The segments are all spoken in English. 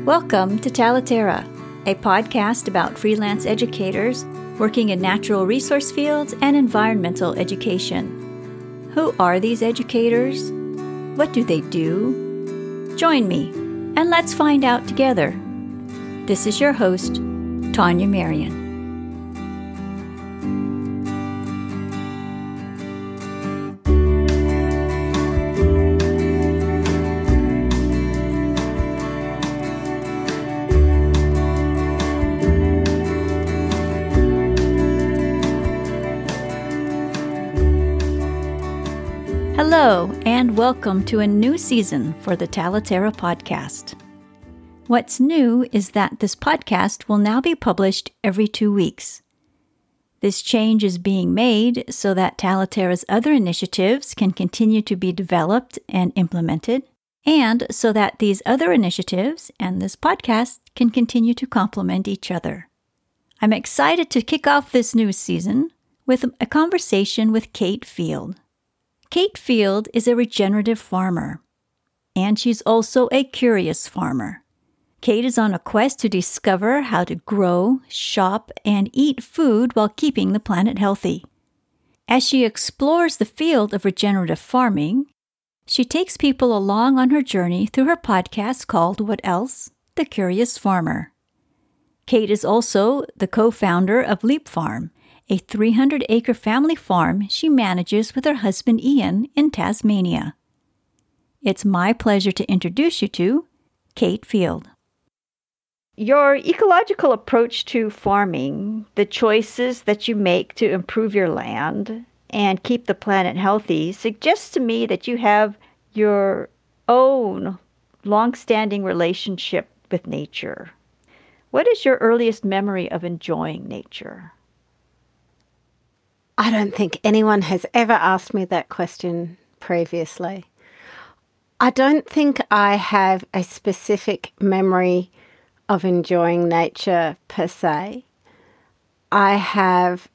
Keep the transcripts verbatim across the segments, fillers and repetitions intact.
Welcome to Talaterra, a podcast about freelance educators working in natural resource fields and environmental education. Who are these educators? What do they do? Join me, and let's find out together. This is your host, Tanya Marion. Hello, and welcome to a new season for the Talaterra podcast. What's new is that this podcast will now be published every two weeks. This change is being made so that Talaterra's other initiatives can continue to be developed and implemented, and so that these other initiatives and this podcast can continue to complement each other. I'm excited to kick off this new season with a conversation with Kate Field. Kate Field is a regenerative farmer, and she's also a curious farmer. Kate is on a quest to discover how to grow, shop, and eat food while keeping the planet healthy. As she explores the field of regenerative farming, she takes people along on her journey through her podcast called What Else? The Curious Farmer. Kate is also the co-founder of Leap Farm, a three hundred acre family farm she manages with her husband Ian in Tasmania. It's my pleasure to introduce you to Kate Field. Your ecological approach to farming, the choices that you make to improve your land and keep the planet healthy, suggests to me that you have your own long-standing relationship with nature. What is your earliest memory of enjoying nature? I don't think anyone has ever asked me that question previously. I don't think I have a specific memory of enjoying nature per se. I have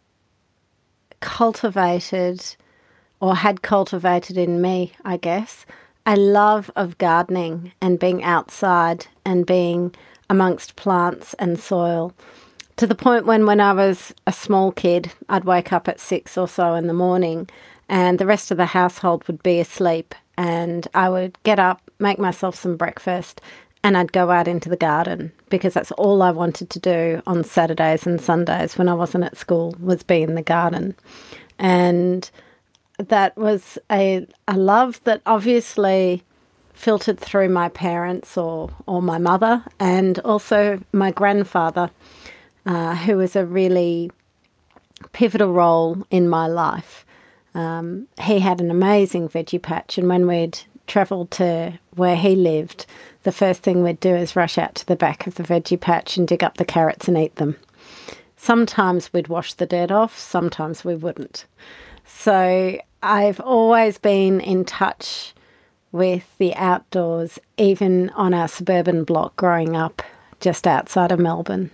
cultivated, or had cultivated in me, I guess, a love of gardening and being outside and being amongst plants and soil. To the point when, when I was a small kid, I'd wake up at six or so in the morning and the rest of the household would be asleep, and I would get up, make myself some breakfast, and I'd go out into the garden because that's all I wanted to do on Saturdays and Sundays when I wasn't at school, was be in the garden. And that was a, a love that obviously filtered through my parents or, or my mother, and also my grandfather, Uh, who was a really pivotal role in my life. Um, he had an amazing veggie patch, and when we'd travelled to where he lived, the first thing we'd do is rush out to the back of the veggie patch and dig up the carrots and eat them. Sometimes we'd wash the dirt off, sometimes we wouldn't. So I've always been in touch with the outdoors, even on our suburban block growing up just outside of Melbourne.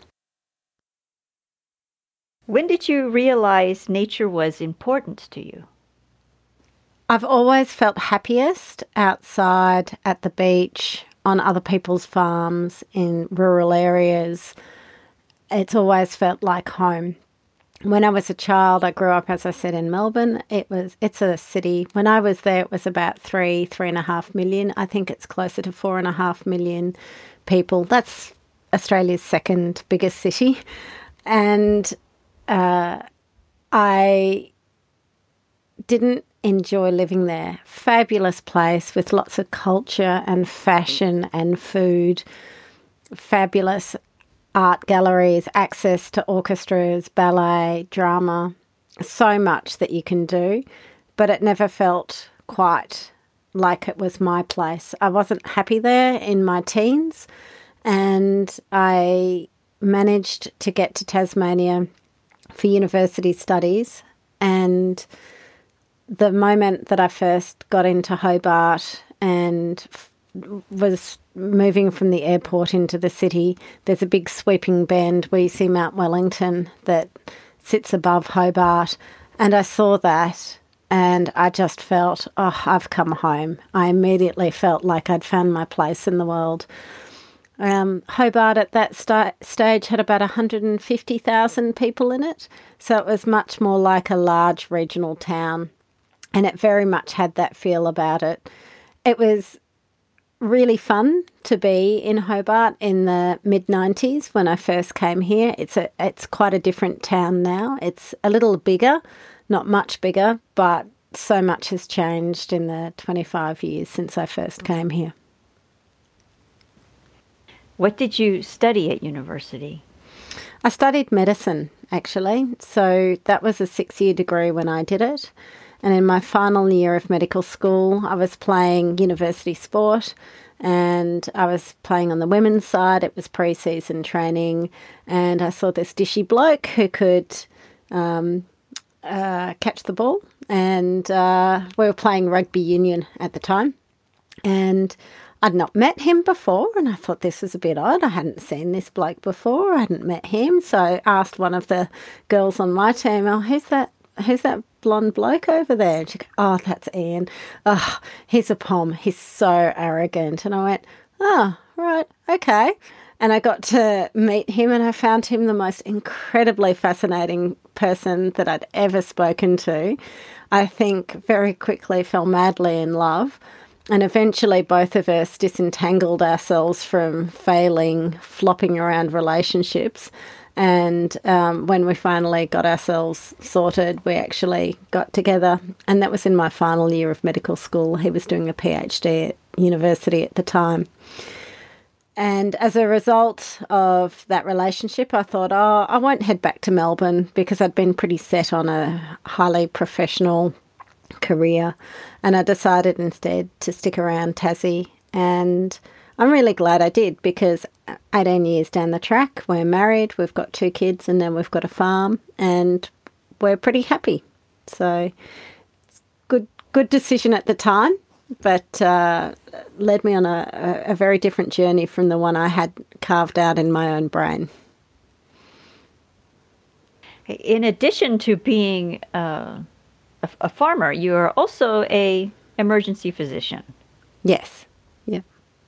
When did you realize nature was important to you? I've always felt happiest outside at the beach, on other people's farms, in rural areas. It's always felt like home. When I was a child, I grew up, as I said, in Melbourne. It was, it's a city. When I was there, it was about three, three and a half million. I think it's closer to four and a half million people. That's Australia's second biggest city. And Uh, I didn't enjoy living there. Fabulous place with lots of culture and fashion and food, fabulous art galleries, access to orchestras, ballet, drama, so much that you can do, but it never felt quite like it was my place. I wasn't happy there in my teens, and I managed to get to Tasmania for university studies, and the moment that I first got into Hobart and f- was moving from the airport into the city, there's a big sweeping bend where you see Mount Wellington that sits above Hobart, and I saw that and I just felt, oh, I've come home. I immediately felt like I'd found my place in the world. Um, Hobart at that sta- stage had about one hundred fifty thousand people in it, so it was much more like a large regional town, and it very much had that feel about it. It was really fun to be in Hobart in the mid nineties when I first came here. It's a it's quite a different town now. It's a little bigger, not much bigger, but so much has changed in the twenty-five years since I first came here. What did you study at university? I studied medicine, actually. So that was a six-year degree when I did it. And in my final year of medical school, I was playing university sport, and I was playing on the women's side. It was pre-season training, and I saw this dishy bloke who could um, uh, catch the ball, and uh, we were playing rugby union at the time. And I'd not met him before, and I thought this was a bit odd. I hadn't seen this bloke before. I hadn't met him. So I asked one of the girls on my team, oh, who's that who's that blonde bloke over there? And she goes, oh, that's Ian. Oh, he's a pom. He's so arrogant. And I went, oh, right, okay. And I got to meet him, and I found him the most incredibly fascinating person that I'd ever spoken to. I think very quickly fell madly in love. And eventually both of us disentangled ourselves from failing, flopping around relationships. And um, when we finally got ourselves sorted, we actually got together. And that was in my final year of medical school. He was doing a PhD at university at the time. And as a result of that relationship, I thought, oh, I won't head back to Melbourne, because I'd been pretty set on a highly professional career, and I decided instead to stick around Tassie, and I'm really glad I did, because eighteen years down the track, we're married, we've got two kids, and then we've got a farm, and we're pretty happy. So it's good good decision at the time, but uh, led me on a, a very different journey from the one I had carved out in my own brain. In addition to being uh A, a farmer, you are also a emergency physician. Yes. Yeah.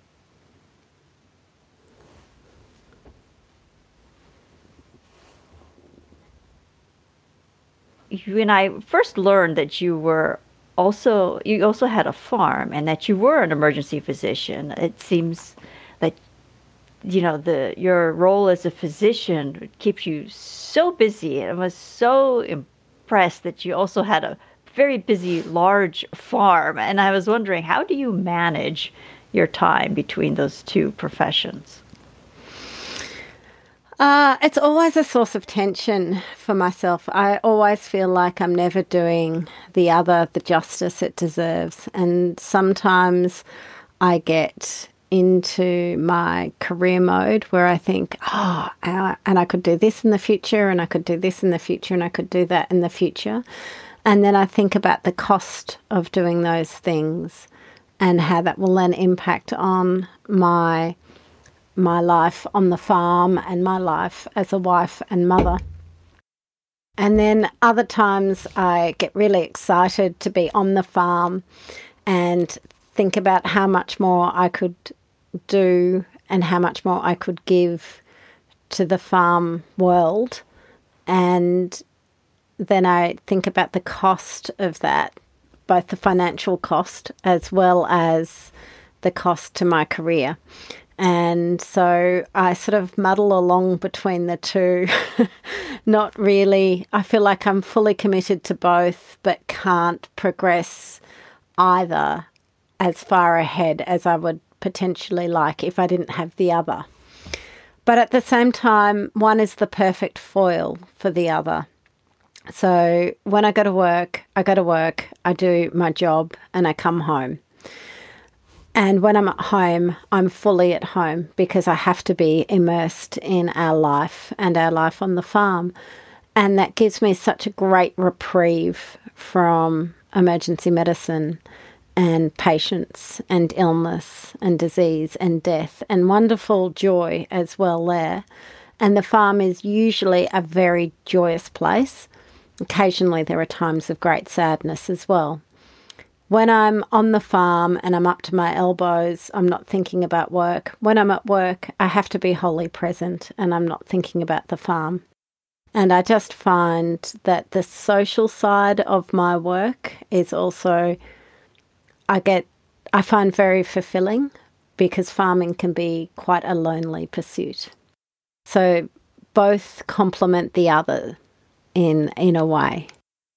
When I first learned that you were also you also had a farm and that you were an emergency physician, it seems that you know the your role as a physician keeps you so busy, and I was so impressed that you also had a very busy, large farm. And I was wondering, how do you manage your time between those two professions? Uh, it's always a source of tension for myself. I always feel like I'm never doing the other the justice it deserves. And sometimes I get into my career mode where I think, oh, and I could do this in the future, and I could do this in the future, and I could do that in the future. And then I think about the cost of doing those things and how that will then impact on my my life on the farm and my life as a wife and mother. And then other times I get really excited to be on the farm and think about how much more I could do and how much more I could give to the farm world. And then I think about the cost of that, both the financial cost as well as the cost to my career. And so I sort of muddle along between the two, not really. I feel like I'm fully committed to both, but can't progress either as far ahead as I would potentially like if I didn't have the other. But at the same time, one is the perfect foil for the other. So when I go to work, I go to work, I do my job, and I come home. And when I'm at home, I'm fully at home because I have to be immersed in our life and our life on the farm. And that gives me such a great reprieve from emergency medicine and patients and illness and disease and death and wonderful joy as well there. And the farm is usually a very joyous place. Occasionally there are times of great sadness as well. When I'm on the farm and I'm up to my elbows, I'm not thinking about work. When I'm at work, I have to be wholly present and I'm not thinking about the farm. And I just find that the social side of my work is also, I get, I find very fulfilling because farming can be quite a lonely pursuit. So both complement the other in in a way.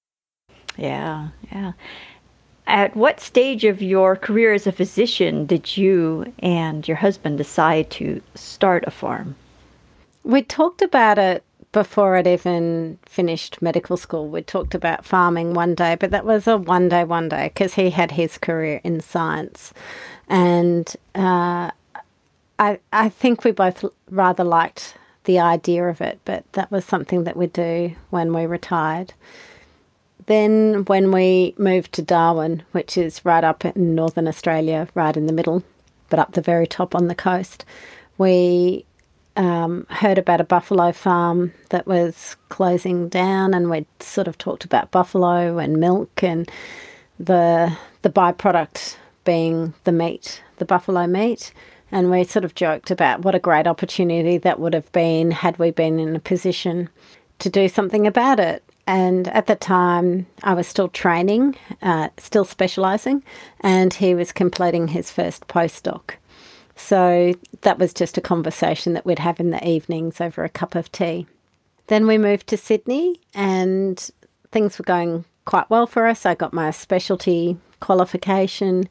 Yeah, yeah. At what stage of your career as a physician did you and your husband decide to start a farm? We talked about it before I'd even finished medical school. We talked about farming one day, but that was a one day, one day, because he had his career in science. And uh, I, I think we both rather liked the idea of it, but that was something that we'd do when we retired. Then when we moved to Darwin, which is right up in northern Australia, right in the middle, but up the very top on the coast, we um, heard about a buffalo farm that was closing down, and we'd sort of talked about buffalo and milk and the the byproduct being the meat, the buffalo meat. And we sort of joked about what a great opportunity that would have been had we been in a position to do something about it. And at the time, I was still training, uh, still specialising, and he was completing his first postdoc. So that was just a conversation that we'd have in the evenings over a cup of tea. Then we moved to Sydney, and things were going quite well for us. I got my specialty qualification.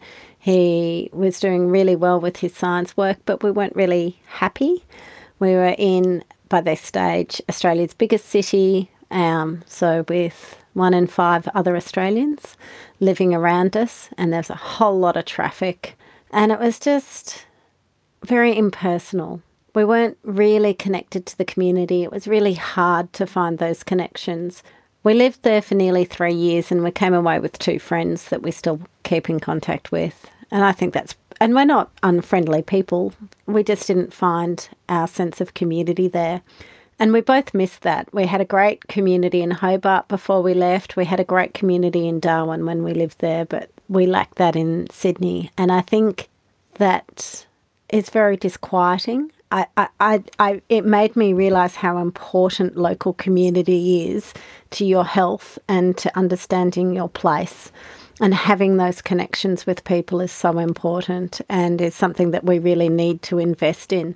He was doing really well with his science work, but we weren't really happy. We were in, by this stage, Australia's biggest city, Um, so with one in five other Australians living around us, and there's a whole lot of traffic, and it was just very impersonal. We weren't really connected to the community. It was really hard to find those connections. We lived there for nearly three years and we came away with two friends that we still keep in contact with. And I think that's, and we're not unfriendly people. We just didn't find our sense of community there. And we both missed that. We had a great community in Hobart before we left. We had a great community in Darwin when we lived there, but we lacked that in Sydney. And I think that is very disquieting. I, I, I, I, it made me realise how important local community is to your health and to understanding your place. And having those connections with people is so important and is something that we really need to invest in.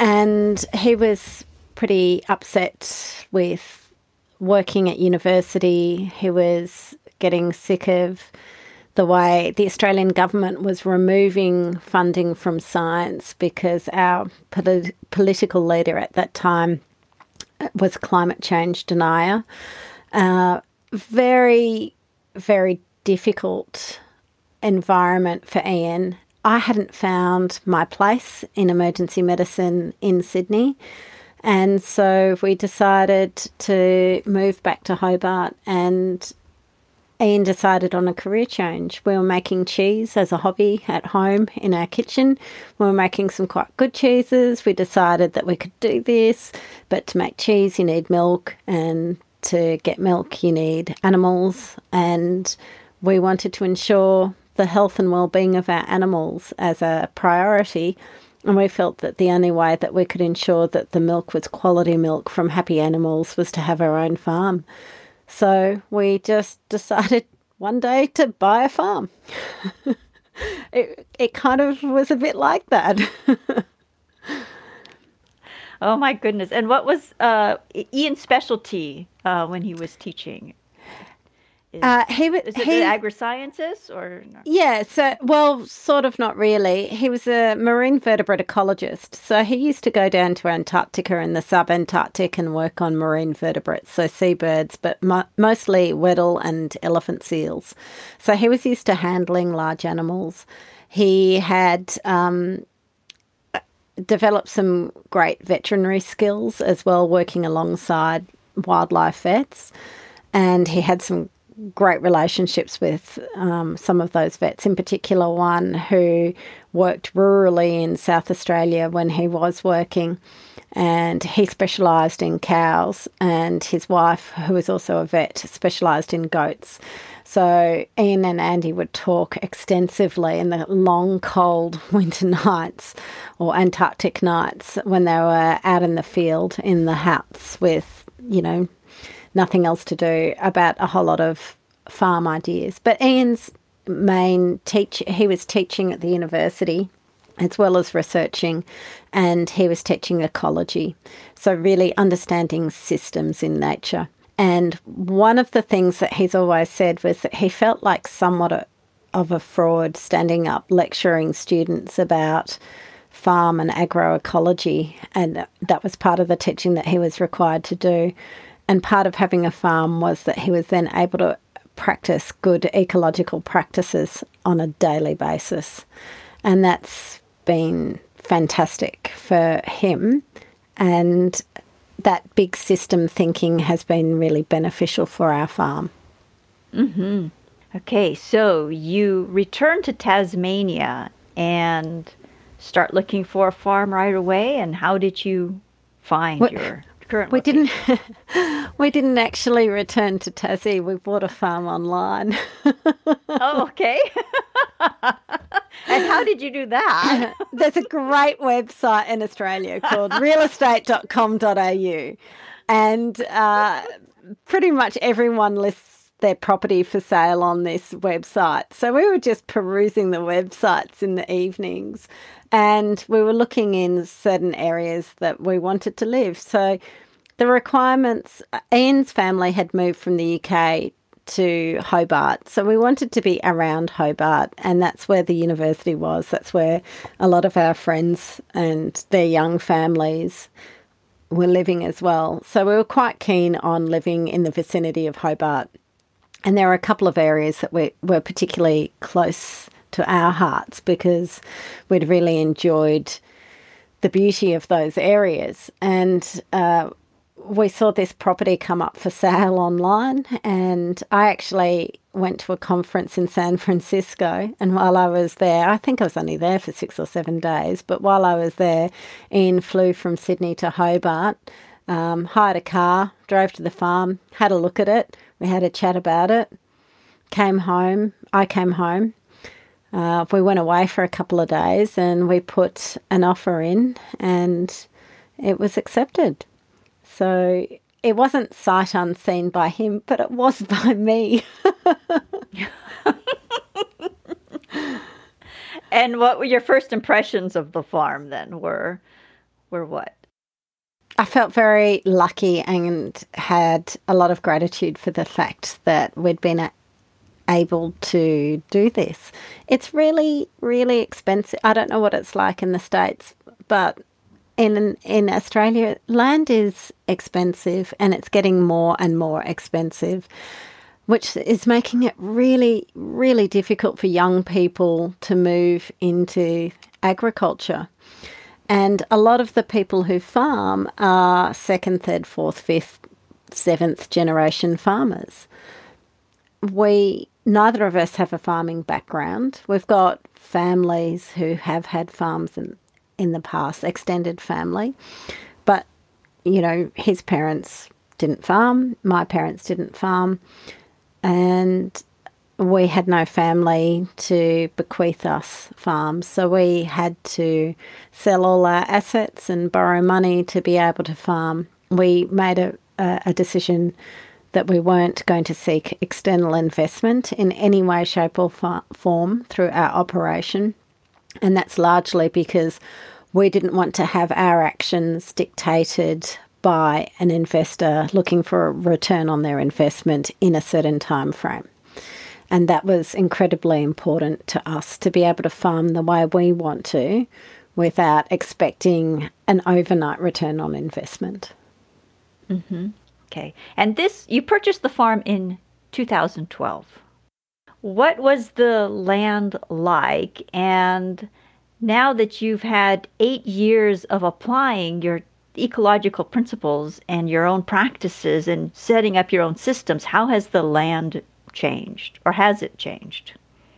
And he was pretty upset with working at university. He was getting sick of the way the Australian government was removing funding from science because our polit- political leader at that time was a climate change denier. Uh, very, very difficult environment for Ian. I hadn't found my place in emergency medicine in Sydney. And so we decided to move back to Hobart, and Ian decided on a career change. We were making cheese as a hobby at home in our kitchen. We were making some quite good cheeses. We decided that we could do this, but to make cheese you need milk, and to get milk you need animals, and we wanted to ensure the health and well-being of our animals as a priority. And we felt that the only way that we could ensure that the milk was quality milk from happy animals was to have our own farm. So we just decided one day to buy a farm. it, it kind of was a bit like that. Oh, my goodness. And what was uh, Ian's specialty uh, when he was teaching? Is, uh, he was, is it he, the agri-sciences or no? Yeah, so, well, sort of not really. He was a marine vertebrate ecologist. So he used to go down to Antarctica and the sub-Antarctic and work on marine vertebrates, so seabirds, but mo- mostly Weddell and elephant seals. So he was used to handling large animals. He had um, developed some great veterinary skills as well, working alongside wildlife vets. And he had some great relationships with um, some of those vets, in particular one who worked rurally in South Australia when he was working, and he specialised in cows, and his wife, who was also a vet, specialised in goats. So Ian and Andy would talk extensively in the long, cold winter nights or Antarctic nights when they were out in the field in the huts with, you know, nothing else to do, about a whole lot of farm ideas. But Ian's main teach he was teaching at the university as well as researching, and he was teaching ecology. So really understanding systems in nature. And one of the things that he's always said was that he felt like somewhat of a fraud standing up lecturing students about farm and agroecology, and that was part of the teaching that he was required to do. And part of having a farm was that he was then able to practice good ecological practices on a daily basis. And that's been fantastic for him. And that big system thinking has been really beneficial for our farm. Mm-hmm. Okay, so you return to Tasmania and start looking for a farm right away. And how did you find we, your current we location? didn't we didn't actually return to Tassie. We bought a farm online. Oh, okay. And how did you do that? There's a great website in Australia called real estate dot com dot a u, and uh, pretty much everyone lists their property for sale on this website. So we were just perusing the websites in the evenings, and we were looking in certain areas that we wanted to live. So the requirements, Ian's family had moved from the U K to Hobart. So we wanted to be around Hobart, and that's where the university was. That's where a lot of our friends and their young families were living as well. So we were quite keen on living in the vicinity of Hobart. And there are a couple of areas that we were particularly close to our hearts because we'd really enjoyed the beauty of those areas. And uh, we saw this property come up for sale online, and I actually went to a conference in San Francisco, and while I was there, I think I was only there for six or seven days, but while I was there, Ian flew from Sydney to Hobart, um, hired a car, drove to the farm, had a look at it, we had a chat about it, came home, I came home, uh, we went away for a couple of days and we put an offer in and it was accepted. So it wasn't sight unseen by him, but it was by me. And what were your first impressions of the farm then? Were were what? I felt very lucky and had a lot of gratitude for the fact that we'd been a- able to do this. It's really, really expensive. I don't know what it's like in the States, but in in Australia, land is expensive, and it's getting more and more expensive, which is making it really, really difficult for young people to move into agriculture. And a lot of the people who farm are second, third, fourth, fifth, seventh generation farmers. We, neither of us have a farming background. We've got families who have had farms in, in the past, extended family. But, you know, his parents didn't farm, my parents didn't farm, and we had no family to bequeath us farms. So we had to sell all our assets and borrow money to be able to farm. We made a, a, a decision that we weren't going to seek external investment in any way, shape or fa- form through our operation. And that's largely because we didn't want to have our actions dictated by an investor looking for a return on their investment in a certain time frame. And that was incredibly important to us, to be able to farm the way we want to without expecting an overnight return on investment. Mm-hmm. Okay. And this, you purchased the farm in two thousand twelve. What was the land like? And now that you've had eight years of applying your ecological principles and your own practices and setting up your own systems, how has the land changed, or has it changed?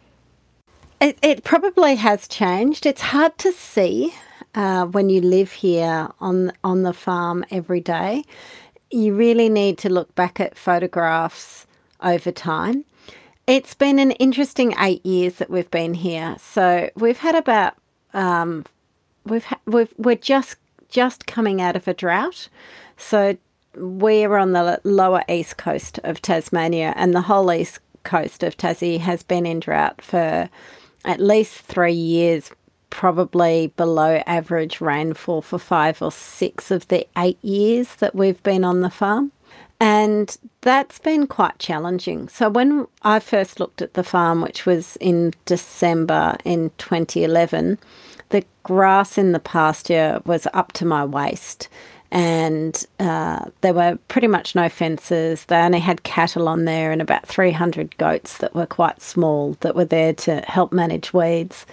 It, it probably has changed. It's hard to see uh, when you live here on on the farm every day. You really need to look back at photographs over time. It's been an interesting eight years that we've been here. So we've had about um, we've ha- we've we're just just coming out of a drought. So we're on the lower east coast of Tasmania, and the whole east coast of Tassie has been in drought for at least three years, probably below average rainfall for five or six of the eight years that we've been on the farm. And that's been quite challenging. So when I first looked at the farm, which was in December in twenty eleven, the grass in the pasture was up to my waist, and uh, there were pretty much no fences. They only had cattle on there and about three hundred goats that were quite small that were there to help manage weeds.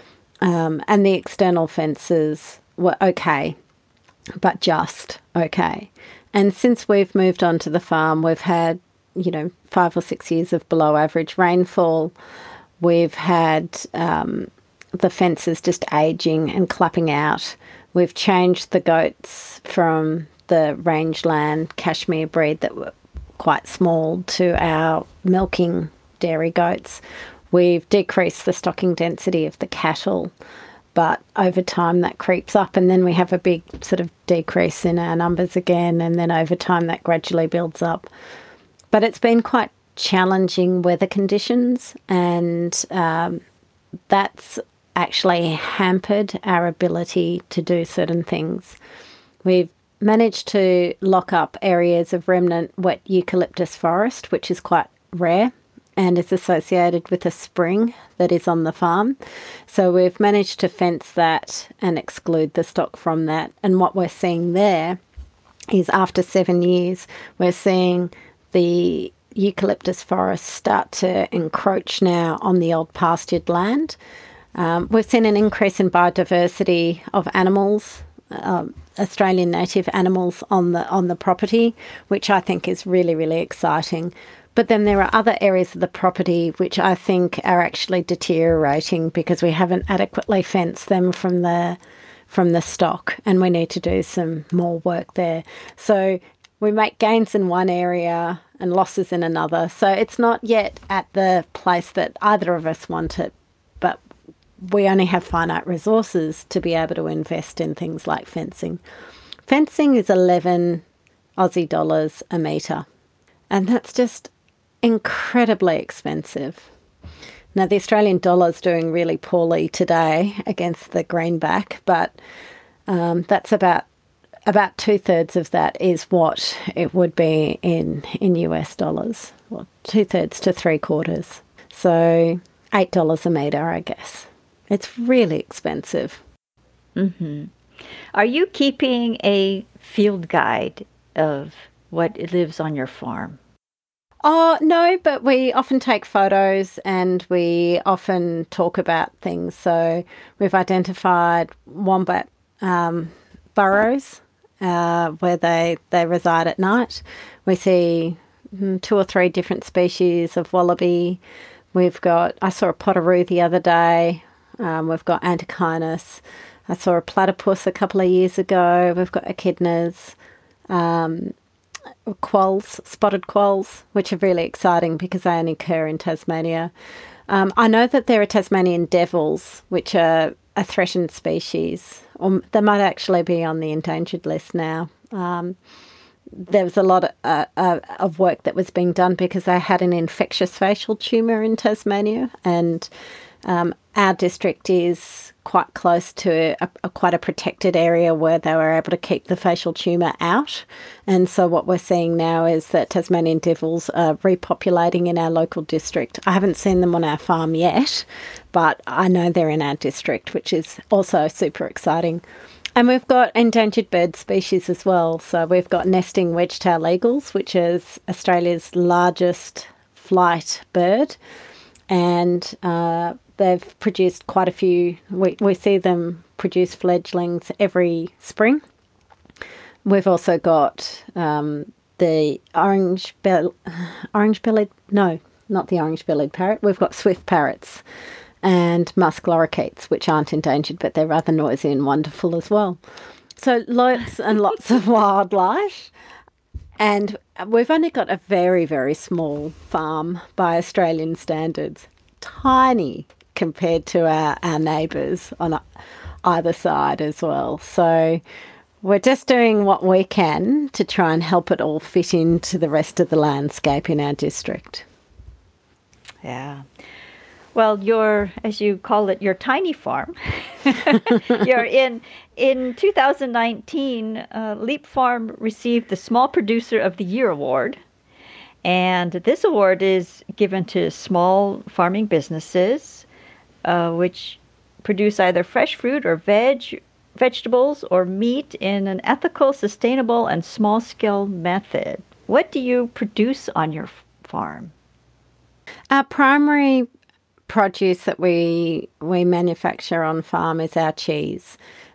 Um, and the external fences were okay, but just okay. And since we've moved on to the farm, we've had, you know, five or six years of below average rainfall. We've had um, the fences just aging and clapping out. We've changed the goats from the rangeland cashmere breed that were quite small to our milking dairy goats. We've decreased the stocking density of the cattle, but over time that creeps up, and then we have a big sort of decrease in our numbers again, and then over time that gradually builds up. But it's been quite challenging weather conditions, and um, that's actually hampered our ability to do certain things. We've managed to lock up areas of remnant wet eucalyptus forest, which is quite rare and is associated with a spring that is on the farm. So we've managed to fence that and exclude the stock from that. And what we're seeing there is after seven years, we're seeing the eucalyptus forests start to encroach now on the old pastured land. Um, we've seen an increase in biodiversity of animals, um, Australian native animals on the on the property, which I think is really, really exciting. But then there are other areas of the property which I think are actually deteriorating because we haven't adequately fenced them from the from the stock, and we need to do some more work there. So we make gains in one area and losses in another. So it's not yet at the place that either of us want it, but we only have finite resources to be able to invest in things like fencing. Fencing is eleven Aussie dollars a metre, and that's just incredibly expensive. Now, the Australian dollar is doing really poorly today against the greenback, but um, that's about about two thirds of that is what it would be in in U S dollars. Well, two thirds to three quarters, so eight dollars a metre, I guess. It's really expensive. Mm-hmm. Are you keeping a field guide of what lives on your farm? Oh, no, but we often take photos and we often talk about things. So we've identified wombat um, burrows uh, where they, they reside at night. We see mm, two or three different species of wallaby. We've got, I saw a potteroo the other day. Um, we've got antechinus. I saw a platypus a couple of years ago. We've got echidnas. Um, quolls, spotted quolls, which are really exciting because they only occur in Tasmania. Um, I know that there are Tasmanian devils, which are a threatened species, or they might actually be on the endangered list now. Um, there was a lot of, uh, uh, of work that was being done because they had an infectious facial tumour in Tasmania, and um, our district is quite close to a, a quite a protected area where they were able to keep the facial tumour out. And so what we're seeing now is that Tasmanian devils are repopulating in our local district. I haven't seen them on our farm yet, but I know they're in our district, which is also super exciting. And we've got endangered bird species as well. So we've got nesting wedge-tailed eagles, which is Australia's largest flight bird. And uh, they've produced quite a few. We, we see them produce fledglings every spring. We've also got um, the orange bell, orange-bellied, no, not the orange-bellied parrot. We've got swift parrots and musk lorikeets, which aren't endangered, but they're rather noisy and wonderful as well. So lots and lots of wildlife. And we've only got a very, very small farm by Australian standards, tiny compared to our, our neighbours on either side as well. So we're just doing what we can to try and help it all fit into the rest of the landscape in our district. Yeah. Well, your, as you call it, your tiny farm. You're in in two thousand nineteen. Uh, Leap Farm received the Small Producer of the Year award, and this award is given to small farming businesses, uh, which produce either fresh fruit or veg, vegetables or meat in an ethical, sustainable, and small-scale method. What do you produce on your f- farm? Our primary produce that we we manufacture on farm is our cheese.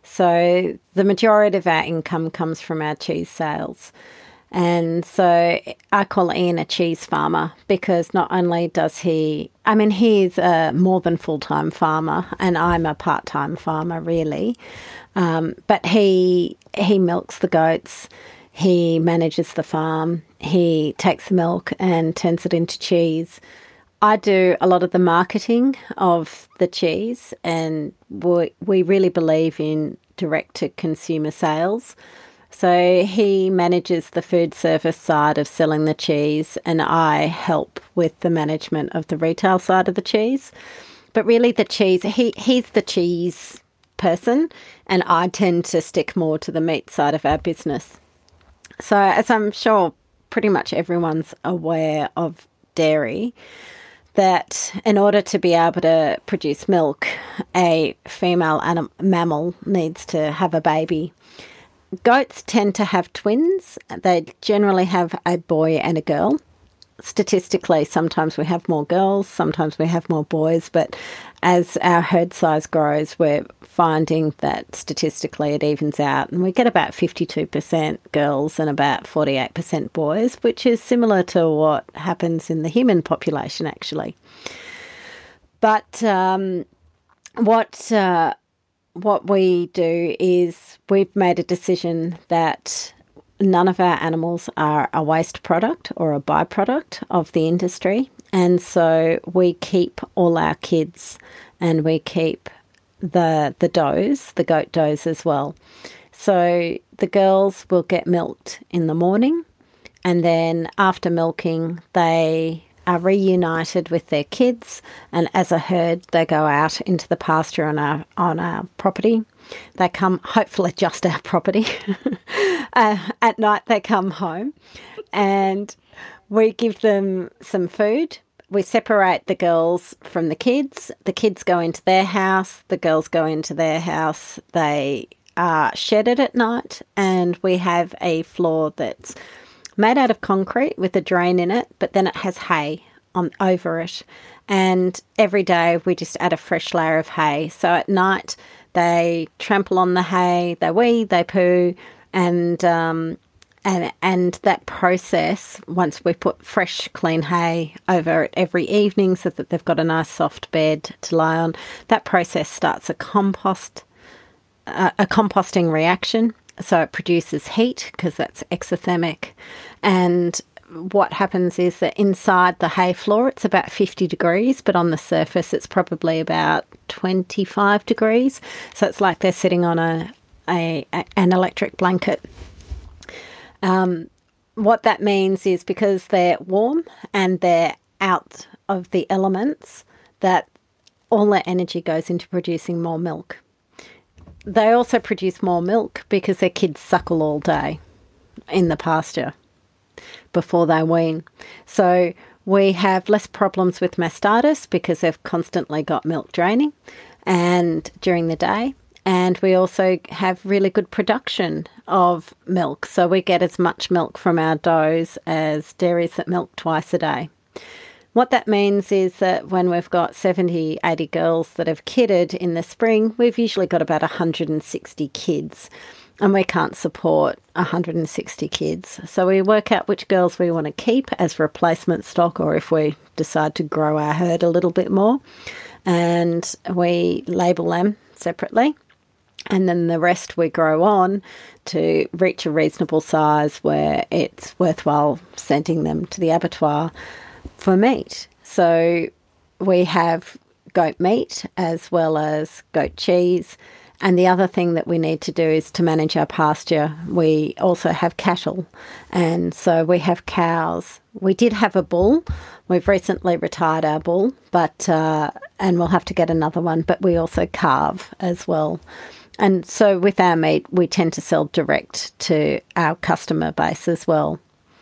So the majority of our income comes from our cheese sales. And so I call Ian a cheese farmer because not only does he, I mean, he's a more than full-time farmer and I'm a part-time farmer really. Um, but he he milks the goats, he manages the farm, he takes the milk and turns it into cheese. I do a lot of the marketing of the cheese, and we, we really believe in direct-to-consumer sales. So he manages the food service side of selling the cheese, and I help with the management of the retail side of the cheese. But really the cheese, he he's the cheese person, and I tend to stick more to the meat side of our business. So as I'm sure pretty much everyone's aware of dairy, that in order to be able to produce milk, a female anim- mammal needs to have a baby. Goats tend to have twins. They generally have a boy and a girl. Statistically, sometimes we have more girls, sometimes we have more boys, but as our herd size grows, we're finding that statistically it evens out, and we get about fifty-two percent girls and about forty-eight percent boys, which is similar to what happens in the human population, actually. But um, what uh, what we do is we've made a decision that none of our animals are a waste product or a byproduct of the industry. And so we keep all our kids and we keep the the does, the goat does as well. So the girls will get milked in the morning, and then after milking they are reunited with their kids, and as a herd they go out into the pasture on our on our property. They come, hopefully just our property. uh, at night they come home and we give them some food. We separate the girls from the kids. The kids go into their house. The girls go into their house. They are shedded at night, and we have a floor that's made out of concrete with a drain in it, but then it has hay on over it. And every day we just add a fresh layer of hay. So at night they trample on the hay, they wee, they poo, and um, and and that process, once we put fresh, clean hay over it every evening so that they've got a nice soft bed to lie on, that process starts a compost, uh, a composting reaction. So it produces heat because that's exothermic, and what happens is that inside the hay floor it's about fifty degrees, but on the surface it's probably about twenty-five degrees. So it's like they're sitting on a, a, a an electric blanket. Um, what that means is because they're warm and they're out of the elements, that all their energy goes into producing more milk. They also produce more milk because their kids suckle all day in the pasture before they wean. So we have less problems with mastitis because they've constantly got milk draining and during the day. And we also have really good production of milk. So we get as much milk from our does as dairies that milk twice a day. What that means is that when we've got seventy, eighty girls that have kidded in the spring, we've usually got about one hundred sixty kids. And we can't support one hundred sixty kids. So we work out which girls we want to keep as replacement stock, or if we decide to grow our herd a little bit more. And we label them separately. And then the rest we grow on to reach a reasonable size where it's worthwhile sending them to the abattoir for meat. So we have goat meat as well as goat cheese. And the other thing that we need to do is to manage our pasture. We also have cattle. And so we have cows. We did have a bull. We've recently retired our bull, but uh, and we'll have to get another one. But we also calve as well. And so with our meat, we tend to sell direct to our customer base as well.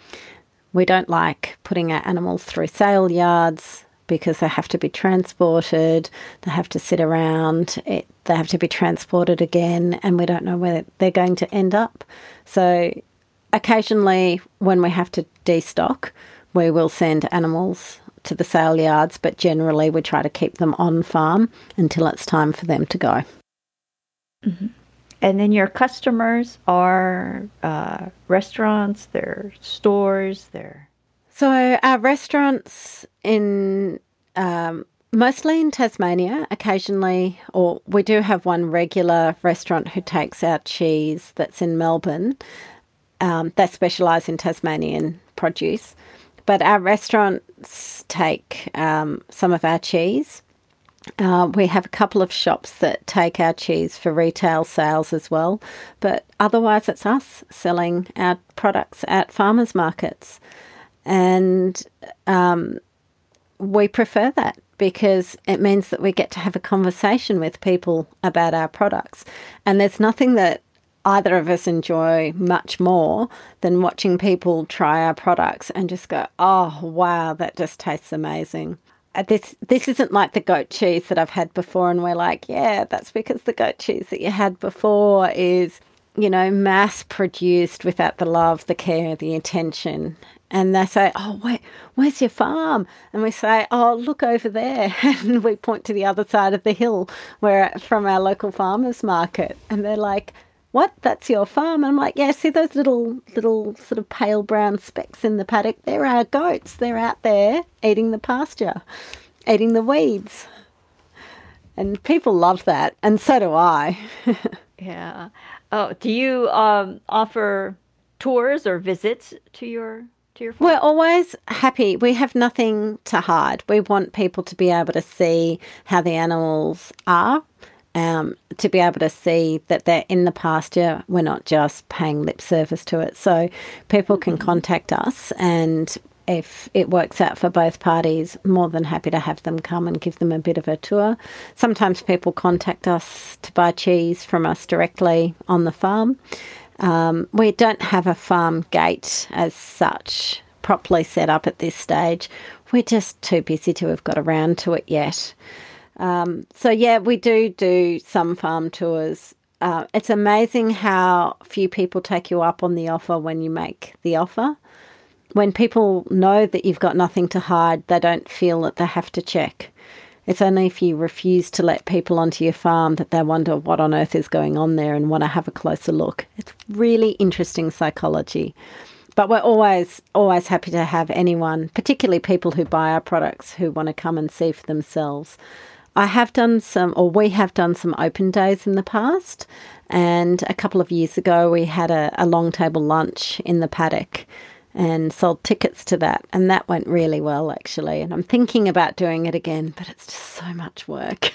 We don't like putting our animals through sale yards because they have to be transported, they have to sit around, it, they have to be transported again, and we don't know where they're going to end up. So occasionally when we have to destock, we will send animals to the sale yards, but generally we try to keep them on farm until it's time for them to go. Mm-hmm. And then your customers are uh, restaurants, they're stores, they're... So our restaurants in, um, mostly in Tasmania, occasionally, or we do have one regular restaurant who takes our cheese that's in Melbourne. Um, they specialise in Tasmanian produce. But our restaurants take um, some of our cheese. Uh, we have a couple of shops that take our cheese for retail sales as well. But otherwise, it's us selling our products at farmers markets. And um, we prefer that because it means that we get to have a conversation with people about our products. And there's nothing that either of us enjoy much more than watching people try our products and just go, oh, wow, that just tastes amazing. This this isn't like the goat cheese that I've had before and we're like, yeah, that's because the goat cheese that you had before is, you know, mass produced without the love, the care, the attention. And they say, oh, wait, where's your farm? And we say, oh, look over there. And we point to the other side of the hill where from our local farmers market. And they're like, what? That's your farm? And I'm like, yeah, see those little, little sort of pale brown specks in the paddock? They're our goats. They're out there eating the pasture, eating the weeds. And people love that. And so do I. Yeah. Oh, do you um, offer tours or visits to your to your farm? We're always happy. We have nothing to hide. We want people to be able to see how the animals are. Um, to be able to see that they're in the pasture. We're not just paying lip service to it. So people can contact us, and if it works out for both parties, more than happy to have them come and give them a bit of a tour. Sometimes people contact us to buy cheese from us directly on the farm. Um, we don't have a farm gate as such properly set up at this stage. We're just too busy to have got around to it yet. Um, so, yeah, we do do some farm tours. Uh, it's amazing how few people take you up on the offer when you make the offer. When people know that you've got nothing to hide, they don't feel that they have to check. It's only if you refuse to let people onto your farm that they wonder what on earth is going on there and want to have a closer look. It's really interesting psychology. But we're always, always happy to have anyone, particularly people who buy our products, who want to come and see for themselves. I have done some, or we have done some open days in the past, and a couple of years ago we had a, a long table lunch in the paddock and sold tickets to that, and that went really well actually, and I'm thinking about doing it again, but it's just so much work.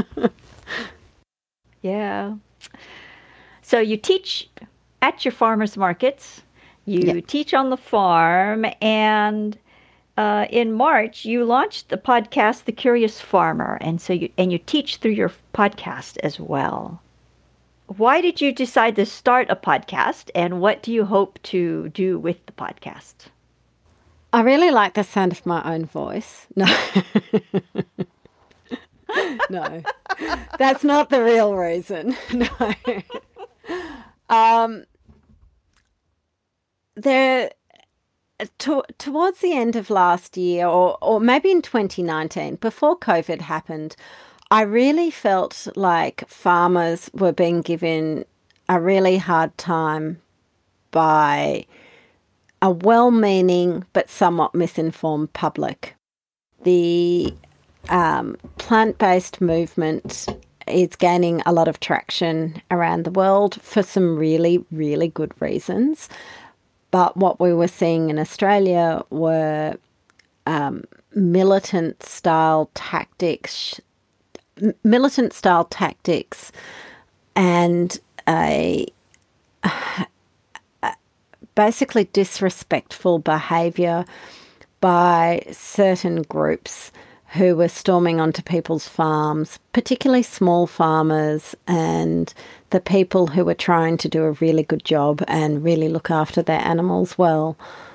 Yeah. So you teach at your farmers markets, you yep. teach on the farm, and Uh, in March, you launched the podcast, The Curious Farmer, and so you and you teach through your podcast as well. Why did you decide to start a podcast, and what do you hope to do with the podcast? I really like the sound of my own voice. No. No. That's not the real reason. No. um, there... To, towards the end of last year, or, or maybe in twenty nineteen, before COVID happened, I really felt like farmers were being given a really hard time by a well-meaning but somewhat misinformed public. The um, plant-based movement is gaining a lot of traction around the world for some really, really good reasons. But what we were seeing in Australia were um, militant style tactics, militant style tactics, and a, a basically disrespectful behaviour by certain groups who were storming onto people's farms, particularly small farmers and the people who were trying to do a really good job and really look after their animals well.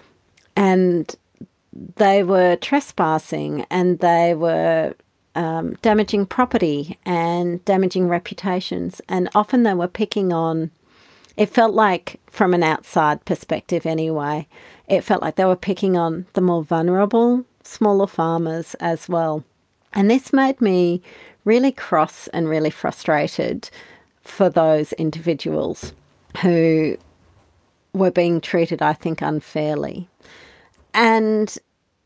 And they were trespassing, and they were um, damaging property and damaging reputations. And often they were picking on, it felt like, from an outside perspective anyway, it felt like they were picking on the more vulnerable, smaller farmers as well. And this made me really cross and really frustrated for those individuals who were being treated, I think, unfairly. And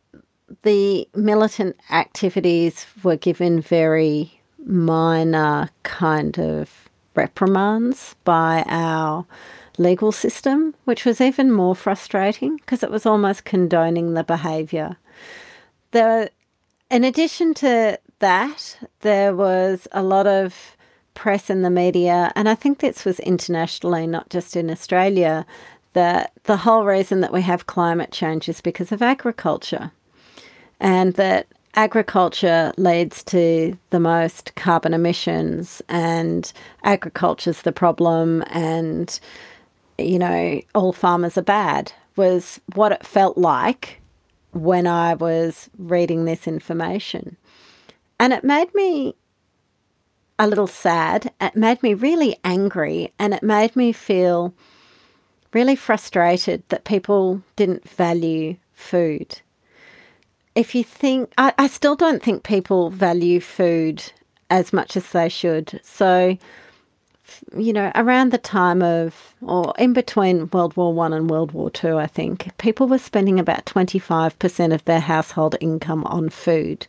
the militant activities were given very minor kind of reprimands by our legal system, which was even more frustrating because it was almost condoning the behaviour. There, in addition to that, there was a lot of press in the media, and I think this was internationally, not just in Australia, that the whole reason that we have climate change is because of agriculture, and that agriculture leads to the most carbon emissions, and agriculture's the problem, and, you know, all farmers are bad, was what it felt like when I was reading this information. And it made me a little sad. It made me really angry, and it made me feel really frustrated that people didn't value food. If you think, I, I still don't think people value food as much as they should. So, you know, around the time of, or in between World War One and World War Two, I think, people were spending about twenty-five percent of their household income on food.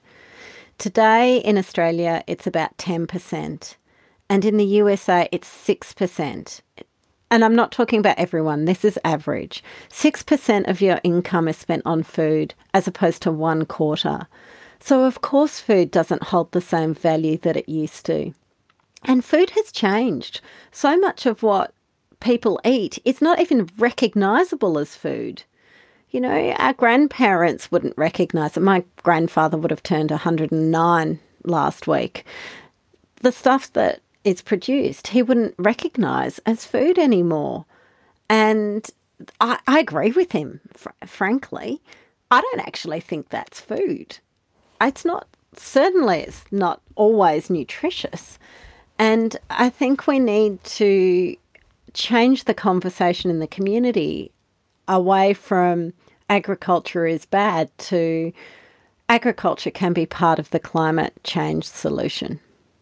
Today in Australia, it's about ten percent. And in the U S A, it's six percent. And I'm not talking about everyone. This is average. six percent of your income is spent on food as opposed to one quarter. So, of course, food doesn't hold the same value that it used to. And food has changed. So much of what people eat is not even recognisable as food. You know, our grandparents wouldn't recognise it. My grandfather would have turned one hundred nine last week. The stuff that is produced, he wouldn't recognise as food anymore. And I, I agree with him, fr- frankly. I don't actually think that's food. It's not, certainly it's not always nutritious. And I think we need to change the conversation in the community away from agriculture is bad to agriculture can be part of the climate change solution.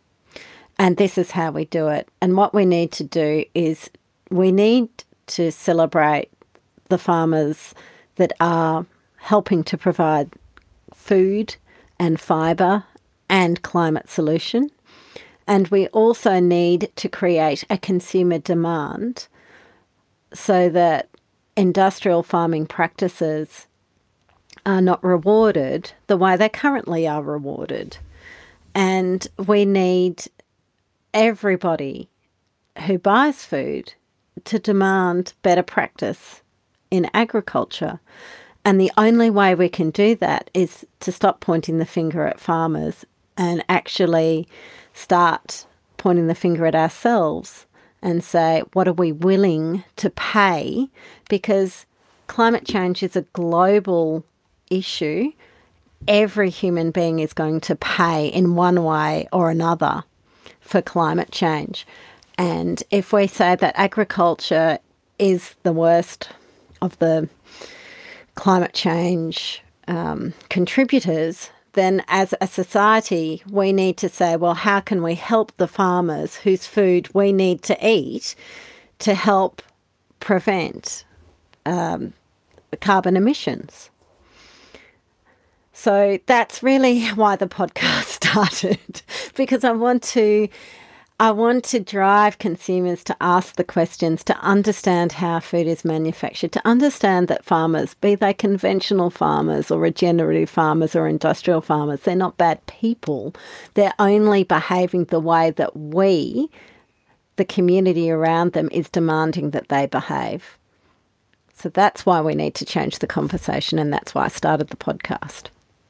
And this is how we do it. And what we need to do is we need to celebrate the farmers that are helping to provide food and fibre and climate solution. And we also need to create a consumer demand so that industrial farming practices are not rewarded the way they currently are rewarded. And we need everybody who buys food to demand better practice in agriculture. And the only way we can do that is to stop pointing the finger at farmers and actually start pointing the finger at ourselves and say, what are we willing to pay? Because climate change is a global issue. Every human being is going to pay in one way or another for climate change. And if we say that agriculture is the worst of the climate change um, contributors, then as a society, we need to say, well, how can we help the farmers whose food we need to eat to help prevent um, carbon emissions? So that's really why the podcast started, because I want to I want to drive consumers to ask the questions, to understand how food is manufactured, to understand that farmers, be they conventional farmers or regenerative farmers or industrial farmers, they're not bad people. They're only behaving the way that we, the community around them, is demanding that they behave. So that's why we need to change the conversation, and that's why I started the podcast.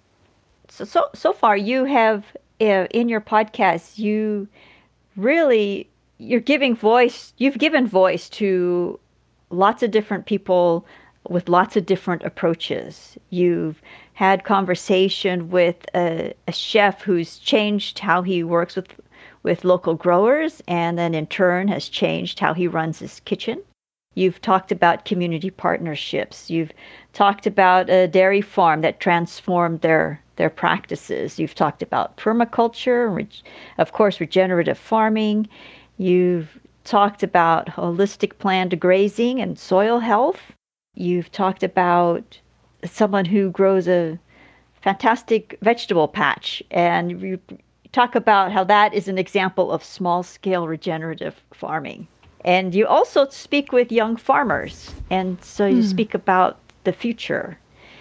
So, so, so far you have, uh, in your podcast, you really, you're giving voice, you've given voice to lots of different people with lots of different approaches. You've had conversation with a, a chef who's changed how he works with, with local growers, and then in turn has changed how he runs his kitchen. You've talked about community partnerships. You've talked about a dairy farm that transformed their their practices. You've talked about permaculture, reg- of course, regenerative farming. You've talked about holistic planned grazing and soil health. You've talked about someone who grows a fantastic vegetable patch, and you talk about how that is an example of small-scale regenerative farming. And you also speak with young farmers, and so you mm. speak about the future.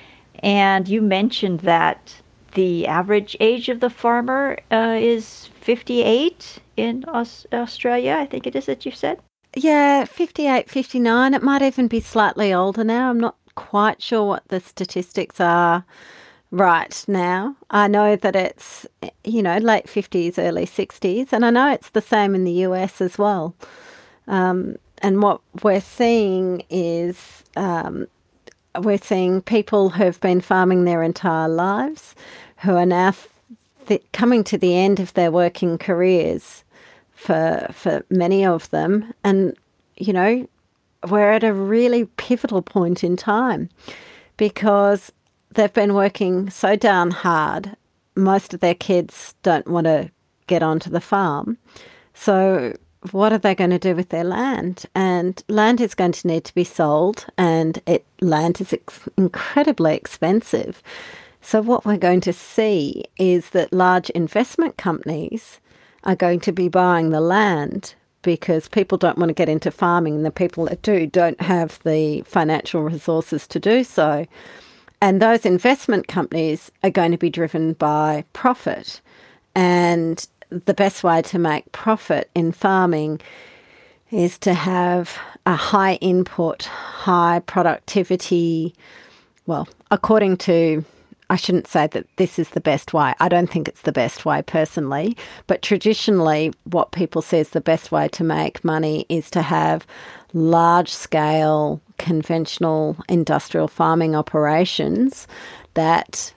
And you mentioned that the average age of the farmer uh, is fifty-eight in Aus- Australia, I think it is that you said? Yeah, fifty-eight, fifty-nine. It might even be slightly older now. I'm not quite sure what the statistics are right now. I know that it's, you know, late fifties, early sixties, and I know it's the same in the U S as well. Um, and what we're seeing is um, we're seeing people who've been farming their entire lives who are now th- coming to the end of their working careers for for many of them. And, you know, we're at a really pivotal point in time because they've been working so darn hard. Most of their kids don't want to get onto the farm. So what are they going to do with their land? And land is going to need to be sold, and it land is ex- incredibly expensive. So what we're going to see is that large investment companies are going to be buying the land because people don't want to get into farming, and the people that do don't have the financial resources to do so. And those investment companies are going to be driven by profit. And the best way to make profit in farming is to have a high input, high productivity. Well, according to, I shouldn't say that this is the best way. I don't think it's the best way personally, but traditionally what people say is the best way to make money is to have large scale conventional industrial farming operations that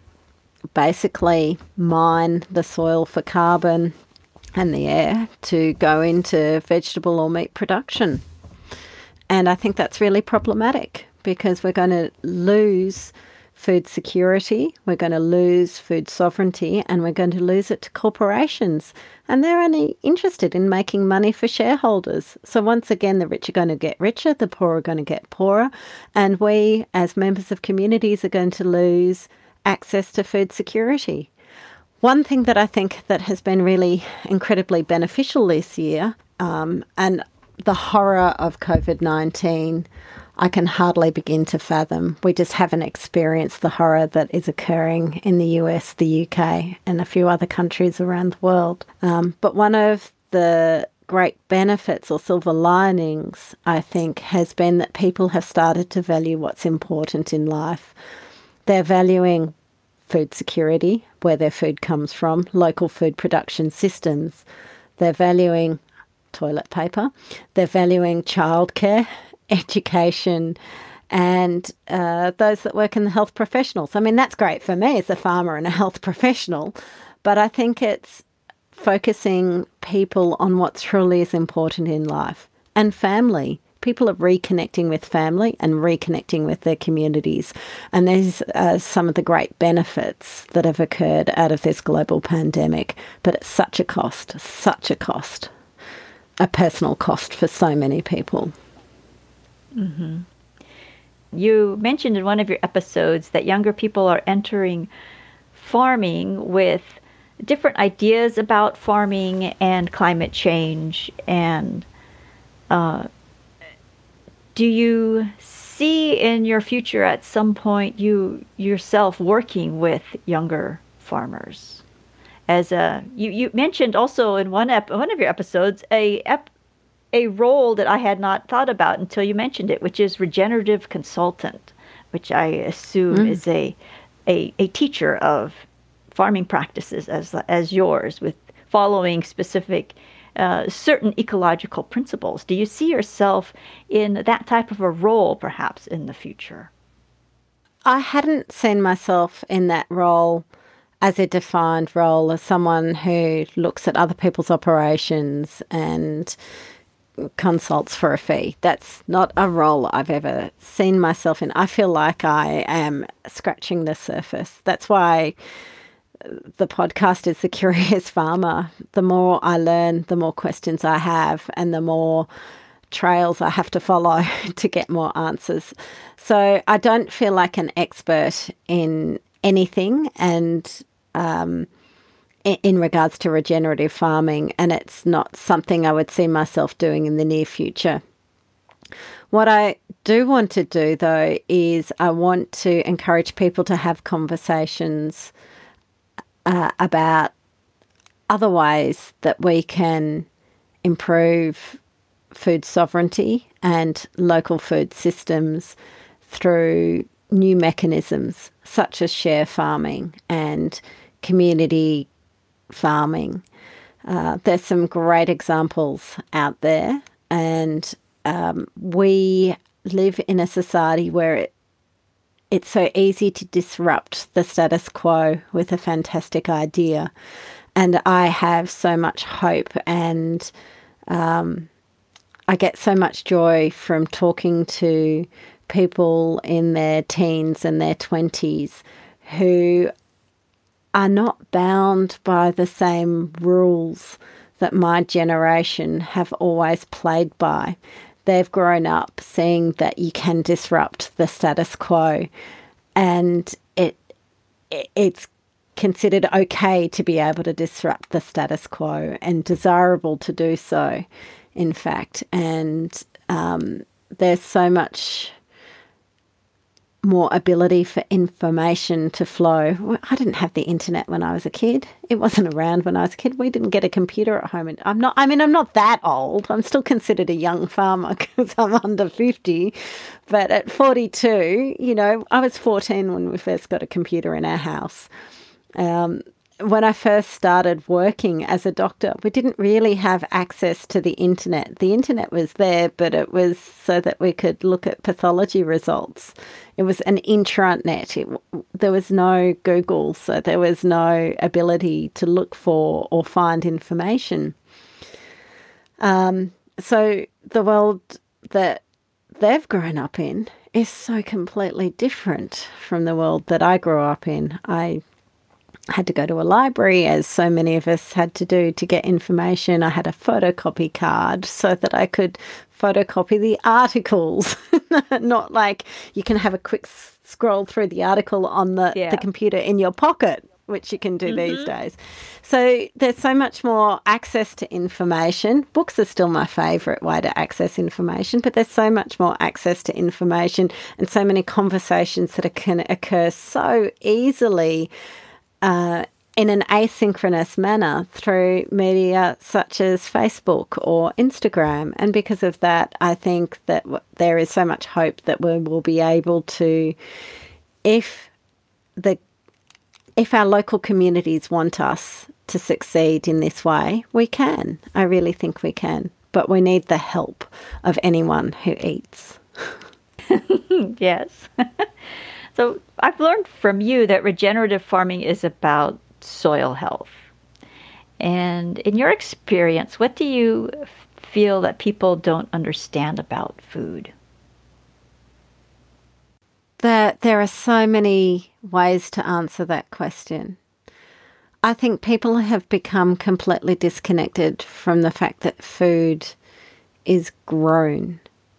basically mine the soil for carbon and the air to go into vegetable or meat production. And I think that's really problematic because we're going to lose food security, we're going to lose food sovereignty, and we're going to lose it to corporations. And they're only interested in making money for shareholders. So once again, the rich are going to get richer, the poor are going to get poorer, and we as members of communities are going to lose access to food security. One thing that I think that has been really incredibly beneficial this year, um, and the horror of COVID nineteen, I can hardly begin to fathom. We just haven't experienced the horror that is occurring in the U S, the U K, and a few other countries around the world. Um, but one of the great benefits or silver linings, I think, has been that people have started to value what's important in life. They're valuing food security, where their food comes from, local food production systems. They're valuing toilet paper. They're valuing childcare, education, and uh, those that work in the health professionals. I mean, that's great for me as a farmer and a health professional, but I think it's focusing people on what truly is important in life. And family. People are reconnecting with family and reconnecting with their communities. And these are some of the great benefits that have occurred out of this global pandemic. But it's such a cost, such a cost, a personal cost for so many people. Mm-hmm. You mentioned in one of your episodes that younger people are entering farming with different ideas about farming and climate change. And uh, do you see in your future at some point you yourself working with younger farmers? As a you, you mentioned also in one ep- one of your episodes a ep- a role that I had not thought about until you mentioned it, which is regenerative consultant, which I assume Mm. is a a, a teacher of farming practices as as yours, with following specific uh, certain ecological principles. Do you see yourself in that type of a role, perhaps in the future? I hadn't seen myself in that role as a defined role, as someone who looks at other people's operations and consults for a fee. That's not a role I've ever seen myself in. I feel like I am scratching the surface. That's why the podcast is The Curious Farmer. The more I learn, the more questions I have, and the more trails I have to follow to get more answers. So I don't feel like an expert in anything, and um, in, in regards to regenerative farming, and it's not something I would see myself doing in the near future. What I do want to do, though, is I want to encourage people to have conversations uh, about other ways that we can improve food sovereignty and local food systems through new mechanisms such as share farming and community farming. Uh, there's some great examples out there, and um, we live in a society where it, it's so easy to disrupt the status quo with a fantastic idea. And I have so much hope, and um, I get so much joy from talking to people in their teens and their twenties who are not bound by the same rules that my generation have always played by. They've grown up seeing that you can disrupt the status quo, and it, it it's considered okay to be able to disrupt the status quo, and desirable to do so, in fact. And um, there's so much more ability for information to flow. I didn't have the internet when I was a kid. It wasn't around when I was a kid. We didn't get a computer at home. And I'm not, I mean, I'm not that old. I'm still considered a young farmer because I'm under fifty. But at forty-two, you know, I was fourteen when we first got a computer in our house. Um, when I first started working as a doctor, we didn't really have access to the internet. The internet was there, but it was so that we could look at pathology results. It was an intranet. It, there was no Google, so there was no ability to look for or find information. Um, so the world that they've grown up in is so completely different from the world that I grew up in. I had to go to a library, as so many of us had to do, to get information. I had a photocopy card so that I could photocopy the articles. Not like you can have a quick s- scroll through the article on the, Yeah. the computer in your pocket, which you can do Mm-hmm. these days. So there's so much more access to information. Books are still my favourite way to access information, but there's so much more access to information, and so many conversations that can occur so easily Uh, in an asynchronous manner through media such as Facebook or Instagram. And because of that, I think that w- there is so much hope that we will be able to, if the if our local communities want us to succeed in this way, we can. I really think we can. But we need the help of anyone who eats. Yes. So I've learned from you that regenerative farming is about soil health. And in your experience, what do you feel that people don't understand about food? That there are so many ways to answer that question. I think people have become completely disconnected from the fact that food is grown.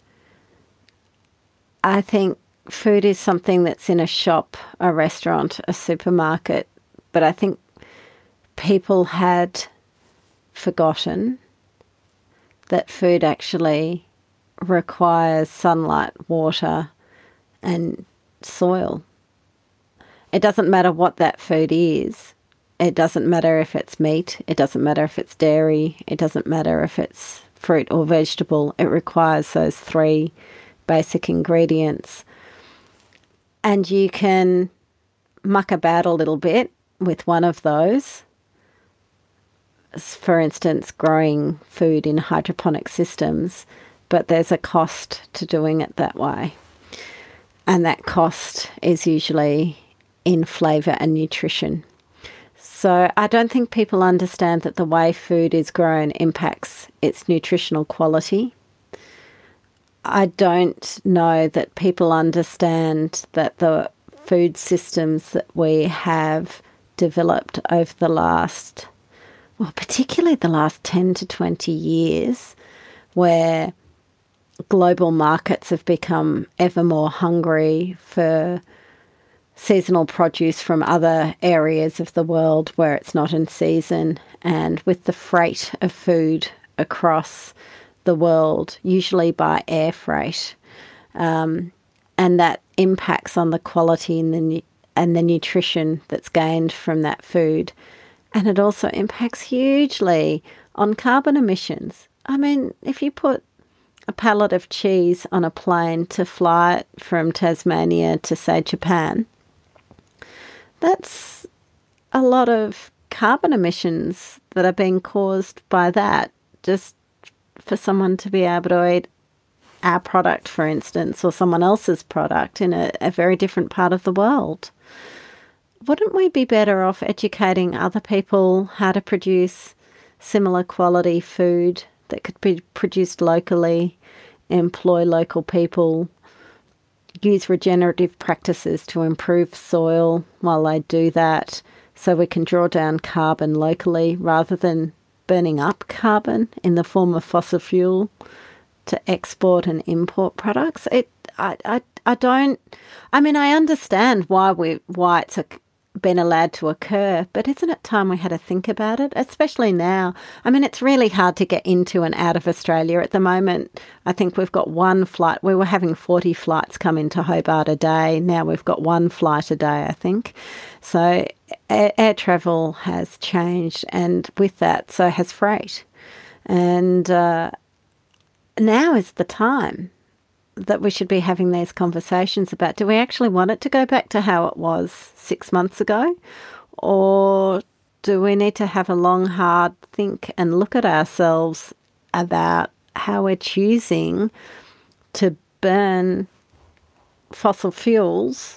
I think food is something that's in a shop, a restaurant, a supermarket, but I think people had forgotten that food actually requires sunlight, water, and soil. It doesn't matter what that food is. It doesn't matter if it's meat. It doesn't matter if it's dairy. It doesn't matter if it's fruit or vegetable. It requires those three basic ingredients. And you can muck about a little bit with one of those. For instance, growing food in hydroponic systems, but there's a cost to doing it that way. And that cost is usually in flavour and nutrition. So I don't think people understand that the way food is grown impacts its nutritional quality. I don't know that people understand that the food systems that we have developed over the last, well, particularly the last ten to twenty years, where global markets have become ever more hungry for seasonal produce from other areas of the world where it's not in season, and with the freight of food across the world, usually by air freight, um, and that impacts on the quality and the, and the nutrition that's gained from that food. And it also impacts hugely on carbon emissions. I mean, if you put a pallet of cheese on a plane to fly it from Tasmania to, say, Japan, that's a lot of carbon emissions that are being caused by that, just for someone to be able to eat our product, for instance, or someone else's product in a, a very different part of the world. Wouldn't we be better off educating other people how to produce similar quality food that could be produced locally, employ local people, use regenerative practices to improve soil while they do that, so we can draw down carbon locally rather than burning up carbon in the form of fossil fuel to export and import products? It, I, I, I don't. I mean, I understand why we why it's a, been allowed to occur, but isn't it time we had to think about it, especially now? I mean, it's really hard to get into and out of Australia at the moment. I think we've got one flight. We were having forty flights come into Hobart a day. Now we've got one flight a day, I think. So air, air travel has changed, and with that, so has freight. And uh, now is the time that we should be having these conversations about, do we actually want it to go back to how it was six months ago? Or do we need to have a long, hard think and look at ourselves about how we're choosing to burn fossil fuels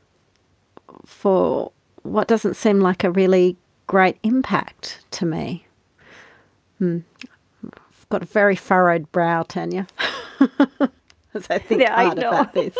for what doesn't seem like a really great impact to me? Hmm. I've got a very furrowed brow, Tanya. As I think yeah, hard I know. about this.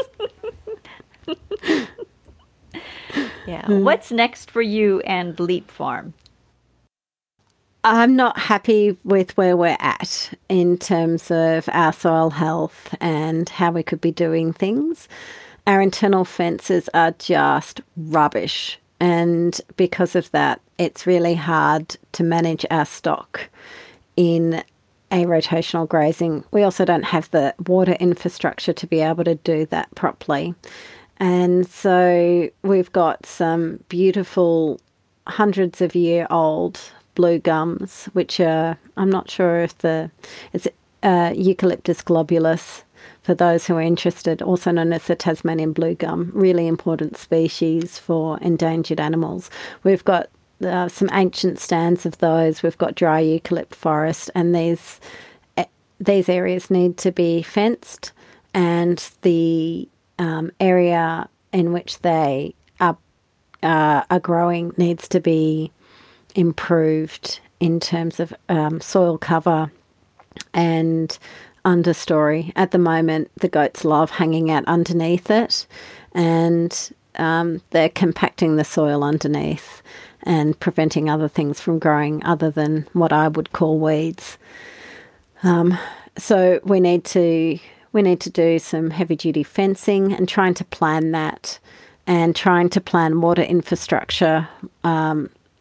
Yeah. Mm. What's next for you and Leap Farm? I'm not happy with where we're at in terms of our soil health and how we could be doing things. Our internal fences are just rubbish. And because of that, it's really hard to manage our stock in a rotational grazing. We also don't have the water infrastructure to be able to do that properly. And so we've got some beautiful hundreds of year old blue gums, which are, I'm not sure if the, it's uh, Eucalyptus globulus, for those who are interested, also known as the Tasmanian blue gum, really important species for endangered animals. We've got Uh, some ancient stands of those. We've got dry eucalypt forest, and these uh, these areas need to be fenced, and the um, area in which they are uh, are growing needs to be improved in terms of um, soil cover and understory. At the moment, the goats love hanging out underneath it, and um, they're compacting the soil underneath and preventing other things from growing other than what I would call weeds. Um, so we need to we need to do some heavy duty fencing and trying to plan that, and trying to plan water infrastructure, um,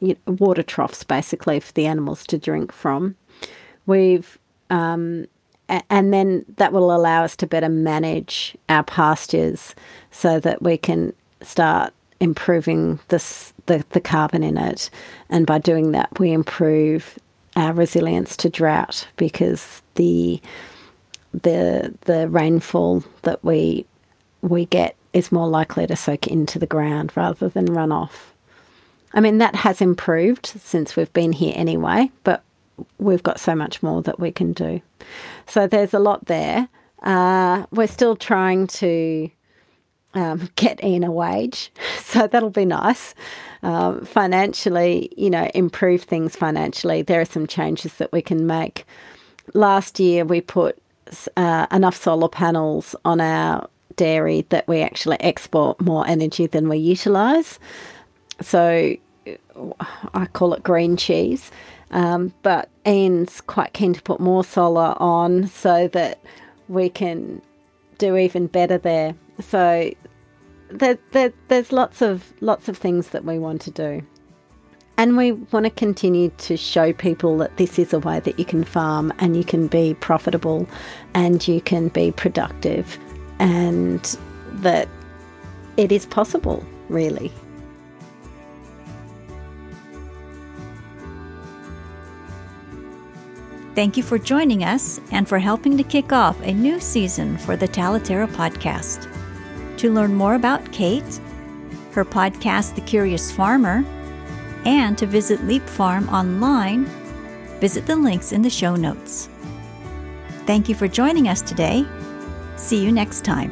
you know, water troughs basically for the animals to drink from. We've um, a- and then that will allow us to better manage our pastures so that we can start improving this, the, the carbon in it. And by doing that, we improve our resilience to drought, because the the the rainfall that we we get is more likely to soak into the ground rather than run off. I mean, that has improved since we've been here anyway, but we've got so much more that we can do. So there's a lot there. Uh, we're still trying to um, get Ian a wage, so that'll be nice. Um, financially, you know, improve things financially. There are some changes that we can make. Last year we put uh, enough solar panels on our dairy that we actually export more energy than we utilise. So I call it green cheese. Um, but Ian's quite keen to put more solar on so that we can do even better there. So there, there, there's lots of lots of things that we want to do. And we want to continue to show people that this is a way that you can farm and you can be profitable and you can be productive, and that it is possible, really. Thank you for joining us and for helping to kick off a new season for the Talaterra podcast. To learn more about Kate, her podcast, The Curious Farmer, and to visit Leap Farm online, visit the links in the show notes. Thank you for joining us today. See you next time.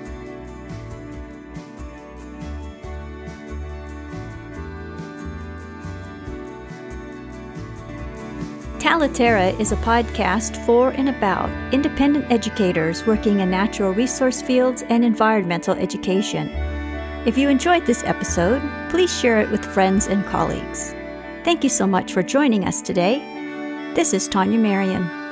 Talaterra is a podcast for and about independent educators working in natural resource fields and environmental education. If you enjoyed this episode, please share it with friends and colleagues. Thank you so much for joining us today. This is Tanya Marion.